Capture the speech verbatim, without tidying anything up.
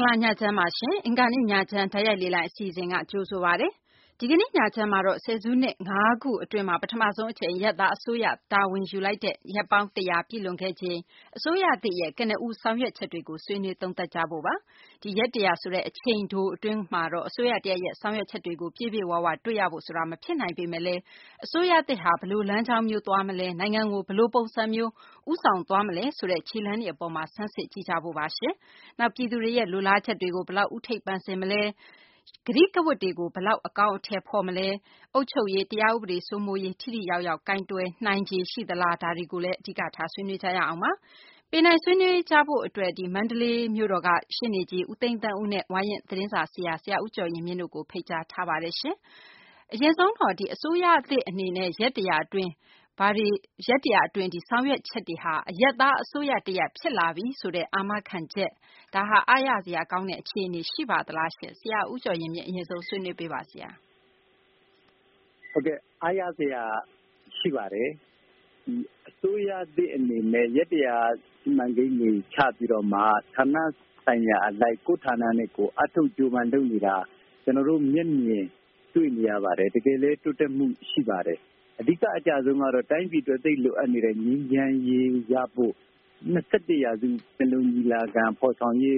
္ဂလာညချမ်းပါရှင်။အင်္ဂါနေ့ညချမ်းတိုက်ရိုက်လေ့လာအစီအစဉ်ကကြိုဆိုပါရစေ။ဒီကနေ့ညချမ်းမှာတော့ဆယ်စုနှစ်ငါးခုအတွင်းမှာပထမဆုံးအကြိမ်ရက်သားအစိုးရတာဝန်ယူလိုက်တဲ့ရက်ပေါင်းတရာပြည့်လွန်ခဲ့ချိန်အစိုးရသစ်ရဲ့ကနဦးဆောင်ရွက်ချက်တွေကိုဆွေးနွေးသုံးသပ်ကြဖို့ပါ။ဒီရက်တရာဆိုတဲ့အချိန်တိုအတွင်းမှာတော့အစိုးရတရက်ရဲ့ဆောင်ရွက်ချက်တွေကိုပြည့်ပြည့်ဝဝတွေ့ရဖို့ဆိုတာမဖြစ်နိုင်ပေမဲ့လည်းအစိုးရသစ်ဟာဘလို့လမ်းကြောင်းမျိုးသွားမလဲနိုင်ငံကိုဘလို့ပုံစံမျိုးဥဆောင်သွားမလဲဆိုတဲ့ခြေလှမ်းတွေအပေါ်မှာဆန်းစစ်ကြည့်ကြဖို့ပါရှင်။နောက်ပြည်သူတွေရဲ့လူလားချက်တွေကိုဘလောက်ဥထိပ်ပန်းစင်မလဲဂရိကဝတ်တွေကိုဘလောက်အကောင့်အထည်ဖော်မလဲအုပ်ချုပ်ရေးတရားဥပဒေစိုးမိုးရေးထိထိရောက်ရောက်ကင်တွယ်နိုင်ခြေရှိသလားဒါတွေကိုလည်းအဓိကထားဆွေးနွေးကြရအောင်ပါ။ပေနိုင်ဆွေးနွေးကြဖို့အတွက်ဒီမန္တလေးမြို့တော်ကရှင်းနေကြီးဦးသိန်းတန်းဦးနဲ့ဝိုင်းရင်သတင်းစာဆရာဆရာဦးကျော်ရင်မြင့်တို့ကိုဖိတ်ကြားထားပါတယ်ရှင်။အရင်ဆုံးတော့ဒီအစိုးရအသစ်အနေနဲ့ရက်တရာအတွင်းဘာတွေရက်တရာအတွင်းဒီဆောင်ရွက်ချက်တွေဟာအရက်သားအစိုးရတရက်ဖြစ်လာပြီဆိုတဲ့အာမခံချက်ဒါဟာအားရစရာကောင်းတဲ့အခြေအနေရှိပါသလားရှင်ဆရာဦးကျော်ရင်မြင့်အရင်ဆုံးဆွေးနွေးပေးပါဆရာဟုတ်ကဲ့အားရစရာရှိပါတယ်ဒီအစိုးရသစ်အနေနဲ့ရက်တရာစီမံကိန်းတွေချပြီးတော့မှဌာနဆိုင်ရာအလိုက်ကိုဌာနနဲ့ကိုအထုတ်ကြိုးပမ်းလုပ်နေတာကျွန်တော်တို့မျက်မြင်တွေ့နေရပါတယ်တကယ်လည်းတိုးတက်မှုရှိပါတယ်အဓိကအကြဆုံးကတော့တိုင်းပြည်အတွက်သိလိုအပ်နေတဲ့ငြိမ်းချမ်းရေးရဖို့နှစ်၁ရာစုပြည်လုံးညီလာခံဖော်ဆောင်ရေး